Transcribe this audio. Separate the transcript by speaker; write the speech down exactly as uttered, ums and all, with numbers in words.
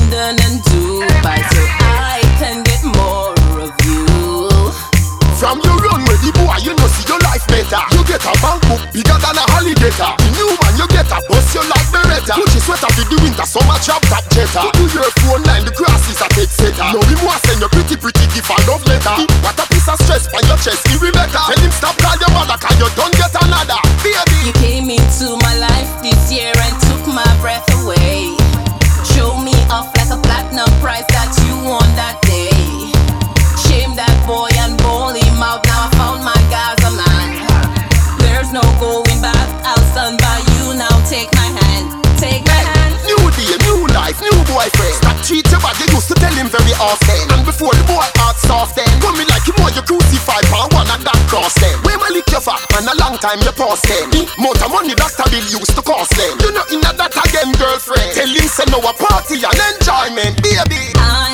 Speaker 1: London and Dubai, so I can get more of you.
Speaker 2: From your run with the boy, you know see your life better. You get a bank book bigger than a alligator. The new man you get a bust you like Beretta. Put your sweater for the winter, summer chop top jetta. You do your phone line, the grass is a take setter. Now him was send your pretty pretty gift and love letter. What a piece of stress on your chest, he will better. Tell him stop call your mother, cause you don't get another. Baby,
Speaker 1: you came into my life this year and took my breath away. Show me off like a platinum price that you won that day. Shame that boy and bowl him out. Now I found my Gaza man. There's no going back. I'll stand by you now. Take my hand, take my hand.
Speaker 2: New day, new life, new boyfriend. Stop cheat your body, used to tell him very often. And before the boy heart soft then come me like him while you crucified for one and that cross then. Where my lick your fat and a long time you pause then. Amount of money that bill used to cost them. You know in that again girlfriend. Tell him say no a party and enjoyment, baby.
Speaker 1: I